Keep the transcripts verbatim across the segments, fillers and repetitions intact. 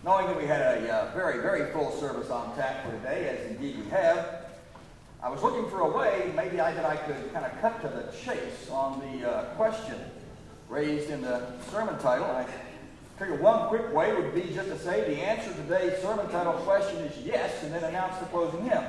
knowing that we had a uh, very, very full service on tap for today, as indeed we have, I was looking for a way, maybe I, that I could kind of cut to the chase on the uh, question raised in the sermon title. I figured one quick way would be just to say the answer to today's sermon title question is yes, and then announce the closing hymn.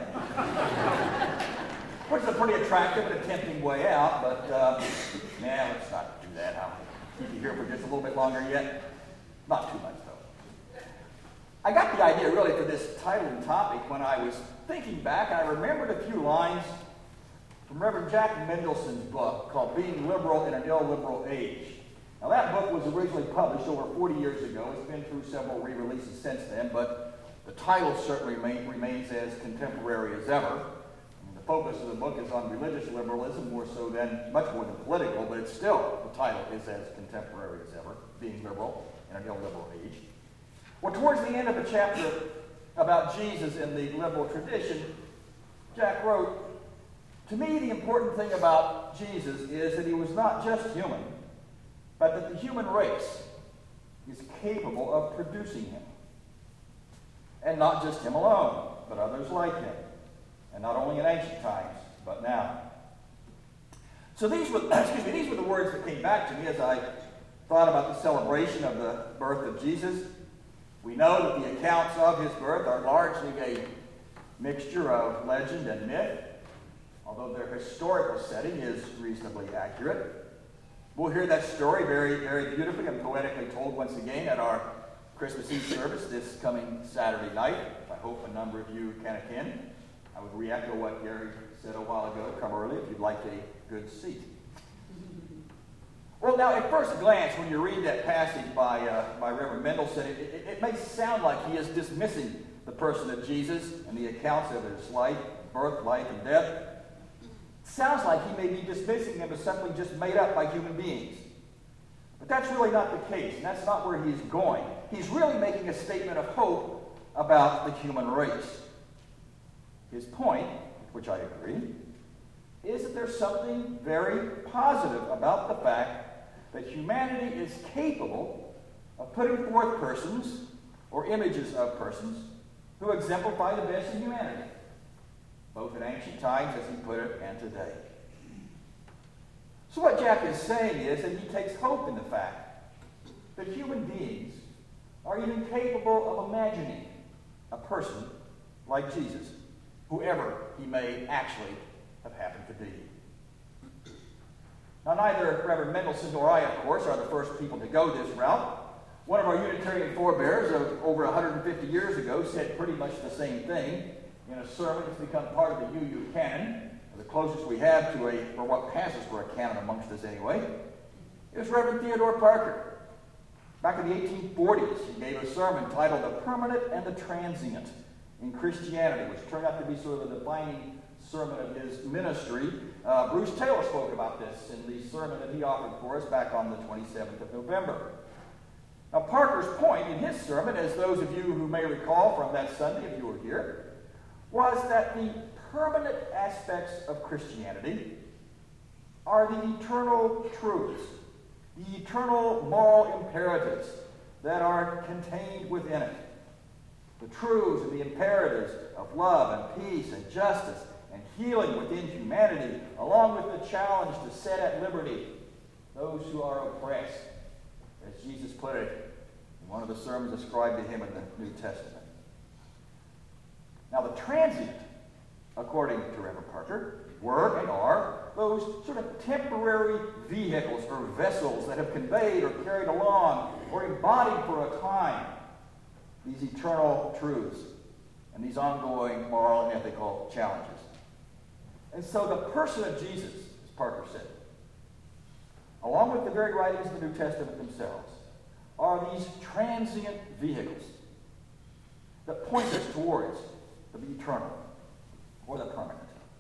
Which is a pretty attractive and a tempting way out, but uh, nah, let's not do that. I'll keep you here for just a little bit longer yet. Not too much, though. I got the idea, really, for this title and topic when I was thinking back. I remembered a few lines from Reverend Jack Mendelssohn's book called Being Liberal in an Illiberal Age. Now, that book was originally published over forty years ago. It's been through several re-releases since then, but the title certainly remain, remains as contemporary as ever. And the focus of the book is on religious liberalism, more so than, much more than political, but it's still, the title is as contemporary as ever, Being Liberal in an Illiberal Age. Well, towards the end of the chapter about Jesus in the liberal tradition, Jack wrote, "To me, the important thing about Jesus is that he was not just human, but that the human race is capable of producing him. And not just him alone, but others like him. And not only in ancient times, but now." So these were, excuse me, these were the words that came back to me as I thought about the celebration of the birth of Jesus. We know that the accounts of his birth are largely a mixture of legend and myth, although their historical setting is reasonably accurate. We'll hear that story very, very beautifully and poetically told once again at our Christmas Eve service this coming Saturday night. I hope a number of you can attend. I would re-echo what Gary said a while ago. Come early if you'd like a good seat. Well, now, at first glance, when you read that passage by, uh, by Reverend Mendelssohn, it, it, it may sound like he is dismissing the person of Jesus and the accounts of his life, birth, life, and death. It sounds like he may be dismissing them as something just made up by human beings. But that's really not the case, and that's not where he's going. He's really making a statement of hope about the human race. His point, with which I agree, is that there's something very positive about the fact that humanity is capable of putting forth persons or images of persons who exemplify the best in humanity, both in ancient times, as he put it, and today. So what Jack is saying is that he takes hope in the fact that human beings are even capable of imagining a person like Jesus, whoever he may actually have happened to be. Now, neither Reverend Mendelssohn nor I, of course, are the first people to go this route. One of our Unitarian forebears of over one hundred fifty years ago said pretty much the same thing in a sermon that's become part of the U U canon, the closest we have to a, or what passes for a canon amongst us anyway. It was Reverend Theodore Parker. Back in the eighteen forties, he gave a sermon titled "The Permanent and the Transient in Christianity," which turned out to be sort of the defining sermon of his ministry. Uh, Bruce Taylor spoke about this in the sermon that he offered for us back on the twenty-seventh of November. Now, Parker's point in his sermon, as those of you who may recall from that Sunday, if you were here, was that the permanent aspects of Christianity are the eternal truths, the eternal moral imperatives that are contained within it. The truths and the imperatives of love and peace and justice and healing within humanity, along with the challenge to set at liberty those who are oppressed, as Jesus put it in one of the sermons ascribed to him in the New Testament. Now, the transient, according to Reverend Parker, were and are those sort of temporary vehicles or vessels that have conveyed or carried along or embodied for a time these eternal truths and these ongoing moral and ethical challenges. And so the person of Jesus, as Parker said, along with the very writings of the New Testament themselves, are these transient vehicles that point us towards the eternal or the permanent.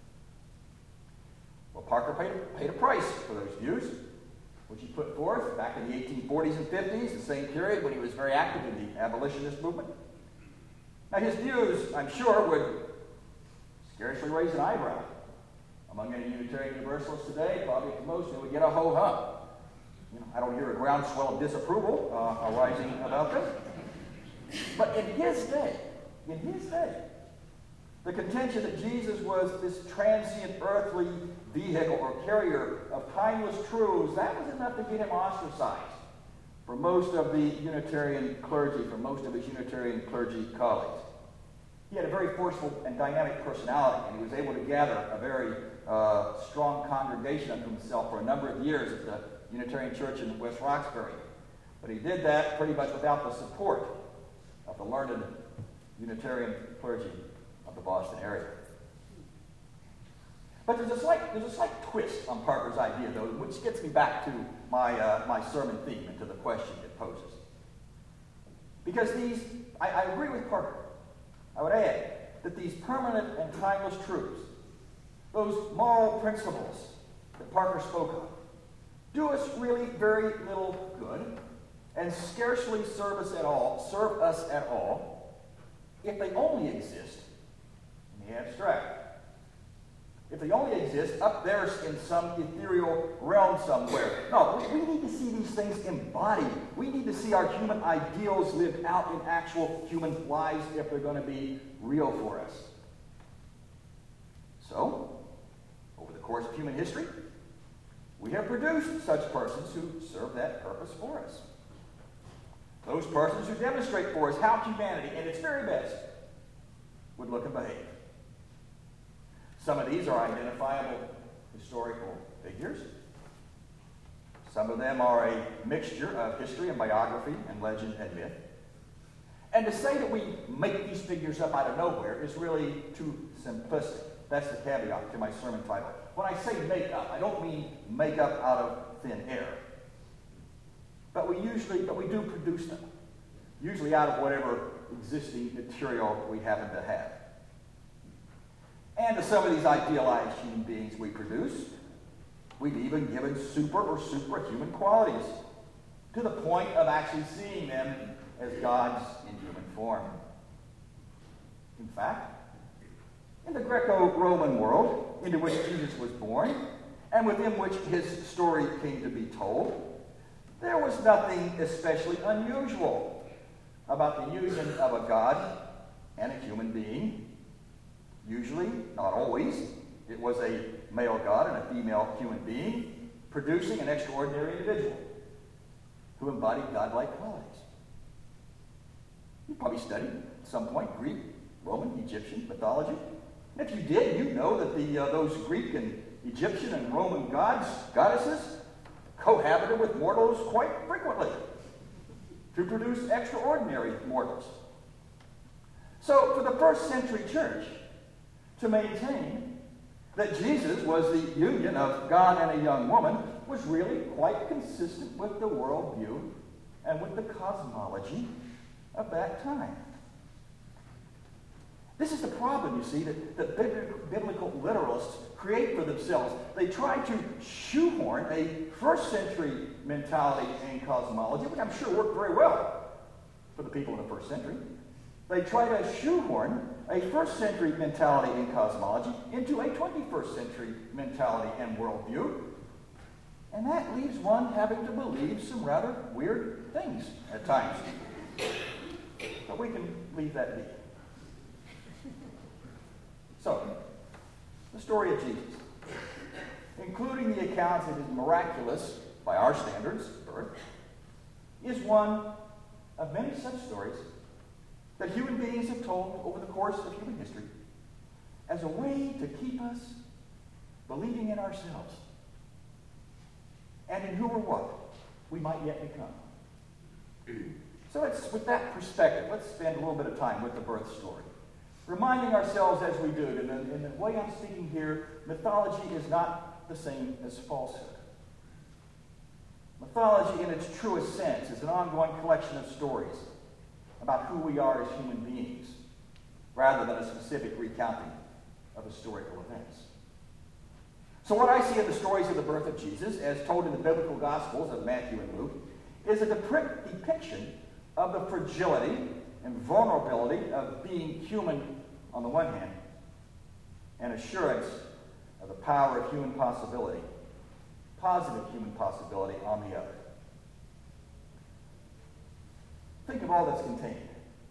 Well, Parker paid, paid a price for those views, which he put forth back in the eighteen forties and fifties, the same period when he was very active in the abolitionist movement. Now, his views, I'm sure, would scarcely raise an eyebrow among any Unitarian Universalists today. Probably at the most, they would get a ho-hum. You know, I don't hear a groundswell of disapproval uh, arising about this. But in his day, in his day, the contention that Jesus was this transient earthly vehicle or carrier of timeless truths, that was enough to get him ostracized for most of the Unitarian clergy, for most of his Unitarian clergy colleagues. He had a very forceful and dynamic personality, and he was able to gather a very uh, strong congregation unto himself for a number of years at the Unitarian Church in West Roxbury. But he did that pretty much without the support of the learned Unitarian clergy of the Boston area. But there's a slight, there's a slight twist on Parker's idea, though, which gets me back to my, uh, my sermon theme and to the question it poses. Because these, I, I agree with Parker. I would add that these permanent and timeless truths, those moral principles that Parker spoke of, do us really very little good and scarcely serve us at all, serve us at all, if they only exist in the abstract. If they only exist up there in some ethereal realm somewhere. No, we, we need to see these things embodied. We need to see our human ideals lived out in actual human lives if they're going to be real for us. So, over the course of human history, we have produced such persons who serve that purpose for us. Those persons who demonstrate for us how humanity, at its very best, would look and behave. Some of these are identifiable historical figures. Some of them are a mixture of history and biography and legend and myth. And to say that we make these figures up out of nowhere is really too simplistic. That's the caveat to my sermon title. When I say make up, I don't mean make up out of thin air. But we usually, but we do produce them, usually out of whatever existing material we happen to have. And to some of these idealized human beings we produce, we've even given super or superhuman qualities, to the point of actually seeing them as gods in human form. In fact, in the Greco-Roman world into which Jesus was born, and within which his story came to be told, there was nothing especially unusual about the union of a god and a human being. Usually, not always, it was a male god and a female human being producing an extraordinary individual who embodied godlike qualities. You probably studied at some point Greek, Roman, Egyptian mythology. And if you did, you know that the uh, those Greek and Egyptian and Roman gods, goddesses, cohabited with mortals quite frequently to produce extraordinary mortals. So, for the first century church, to maintain that Jesus was the union of God and a young woman was really quite consistent with the worldview and with the cosmology of that time. This is the problem, you see, that, that biblical literalists create for themselves. They try to shoehorn a first century mentality and cosmology, which I'm sure worked very well for the people in the first century. They try to shoehorn a first century mentality and cosmology into a twenty-first century mentality and worldview. And that leaves one having to believe some rather weird things at times. But we can leave that be. So, the story of Jesus, including the accounts of his miraculous, by our standards, birth, is one of many such stories that human beings have told over the course of human history as a way to keep us believing in ourselves and in who or what we might yet become. So it's with that perspective, let's spend a little bit of time with the birth story, reminding ourselves as we do, and in, in the way I'm speaking here, mythology is not the same as falsehood. Mythology in its truest sense is an ongoing collection of stories about who we are as human beings, rather than a specific recounting of historical events. So what I see in the stories of the birth of Jesus, as told in the biblical Gospels of Matthew and Luke, is a dep- depiction of the fragility and vulnerability of being human on the one hand, and assurance of the power of human possibility, positive human possibility on the other. Think of all that's contained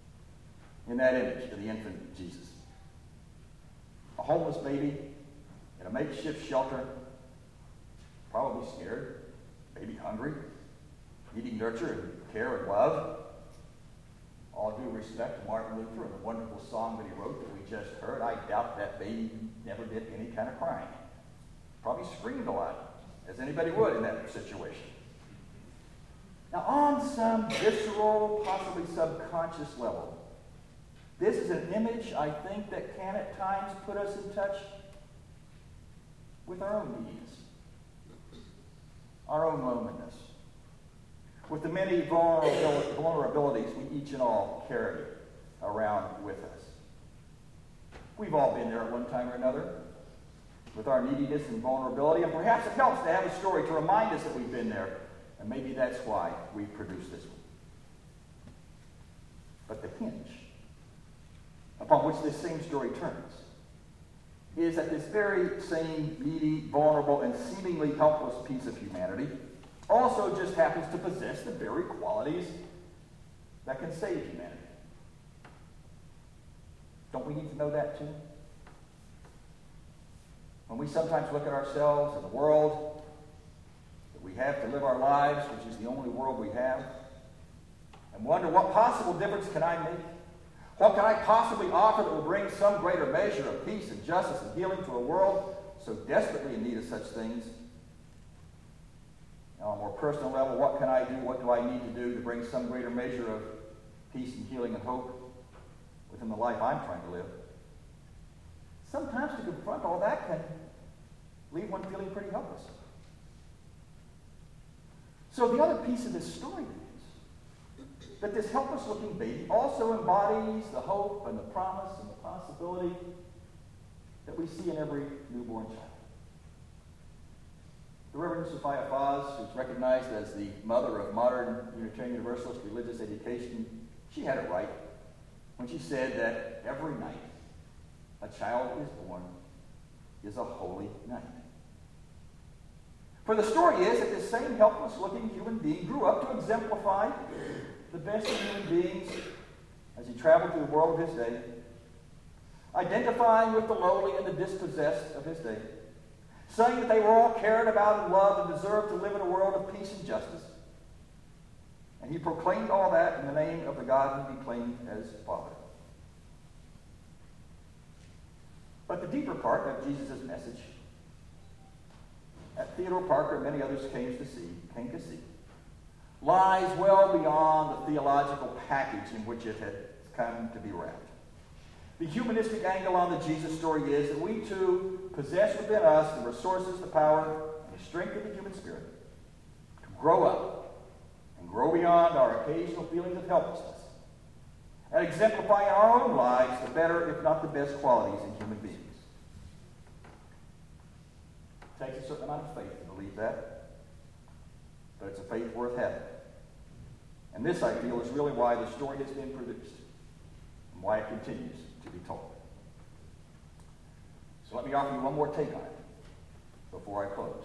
in that image of the infant Jesus. A homeless baby in a makeshift shelter, probably scared, maybe hungry, needing nurture and care and love. All due respect to Martin Luther and the wonderful song that he wrote that we just heard, I doubt that baby never did any kind of crying. Probably screamed a lot, as anybody would in that situation. Now, on some visceral, possibly subconscious level, this is an image, I think, that can at times put us in touch with our own needs, our own loneliness, with the many vulnerabilities we each and all carry around with us. We've all been there at one time or another with our neediness and vulnerability, and perhaps it helps to have a story to remind us that we've been there, and maybe that's why we produced this one. But the hinge upon which this same story turns is that this very same needy, vulnerable, and seemingly helpless piece of humanity also just happens to possess the very qualities that can save humanity. Don't we need to know that too? When we sometimes look at ourselves and the world that we have to live our lives, which is the only world we have, and wonder, what possible difference can I make? What can I possibly offer that will bring some greater measure of peace and justice and healing to a world so desperately in need of such things? Now, on a more personal level, what can I do? What do I need to do to bring some greater measure of peace and healing and hope within the life I'm trying to live? Sometimes to confront all that can leave one feeling pretty helpless. So the other piece of this story is that this helpless-looking baby also embodies the hope and the promise and the possibility that we see in every newborn child. The Reverend Sophia Foz, who's recognized as the mother of modern Unitarian Universalist religious education, she had it right when she said that every night a child is born is a holy night. For the story is that this same helpless-looking human being grew up to exemplify the best of human beings as he traveled through the world of his day, identifying with the lowly and the dispossessed of his day, saying that they were all cared about and loved and deserved to live in a world of peace and justice. And he proclaimed all that in the name of the God who he claimed as Father. But the deeper part of Jesus' message, that Theodore Parker and many others came to see, came to see, lies well beyond the theological package in which it had come to be wrapped. The humanistic angle on the Jesus story is that we too possess within us the resources, the power, and the strength of the human spirit to grow up and grow beyond our occasional feelings of helplessness and exemplify in our own lives the better, if not the best, qualities in human beings. It takes a certain amount of faith to believe that, but it's a faith worth having. And this, I feel, is really why the story has been produced and why it continues to be told. So let me offer you one more take on it before I close.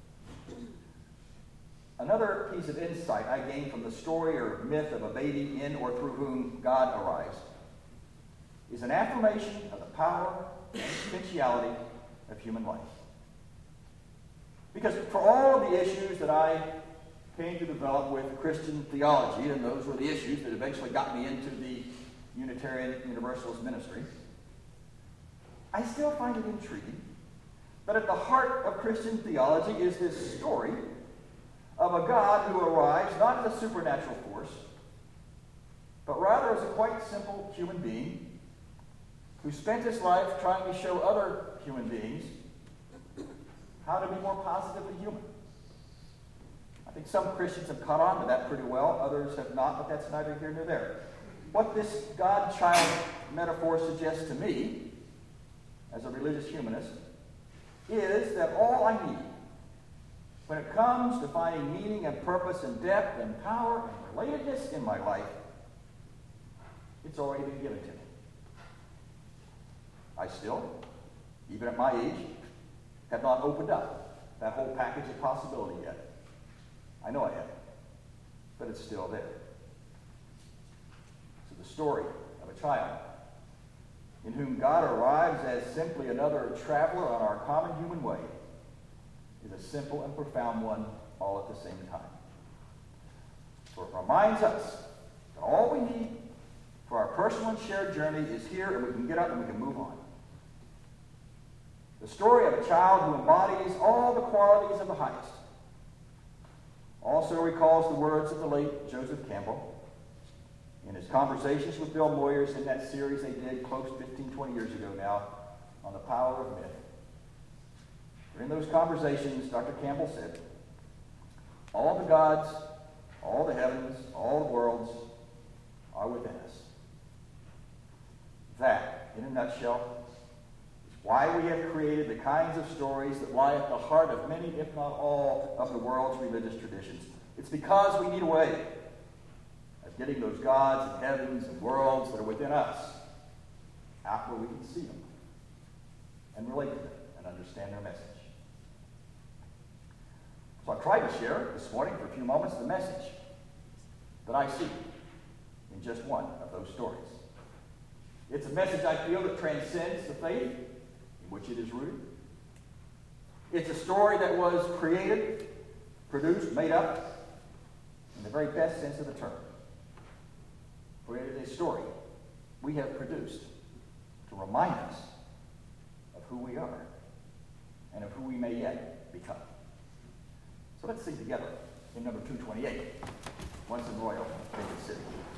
Another piece of insight I gained from the story or myth of a baby in or through whom God arrives is an affirmation of the power and potentiality of human life. Because for all of the issues that I came to develop with Christian theology, and those were the issues that eventually got me into the Unitarian Universalist ministry, I still find it intriguing that at the heart of Christian theology is this story of a God who arrives not as a supernatural force, but rather as a quite simple human being who spent his life trying to show other human beings how to be more positively human. I think some Christians have caught on to that pretty well, others have not, but that's neither here nor there. What this God-child metaphor suggests to me, as a religious humanist, is that all I need when it comes to finding meaning and purpose and depth and power and relatedness in my life, it's already been given to me. I still, even at my age, have not opened up that whole package of possibility yet. I know I haven't, but it's still there. So the story of a child, in whom God arrives as simply another traveler on our common human way, is a simple and profound one all at the same time. For it reminds us that all we need for our personal and shared journey is here, and we can get up and we can move on. The story of a child who embodies all the qualities of the highest also recalls the words of the late Joseph Campbell in his conversations with Bill Moyers in that series they did close fifteen, twenty years ago now on the power of myth. During those conversations, Doctor Campbell said, all the gods, all the heavens, all the worlds are within us. That, in a nutshell, is why we have created the kinds of stories that lie at the heart of many, if not all, of the world's religious traditions. It's because we need a way of getting those gods and heavens and worlds that are within us out where we can see them and relate to them and understand their message. So I tried to share this morning for a few moments the message that I see in just one of those stories. It's a message I feel that transcends the faith in which it is rooted. It's a story that was created, produced, made up in the very best sense of the term. For it is a story we have produced to remind us of who we are and of who we may yet become. So let's sing together in number two twenty-eight, Once in Royal, David City.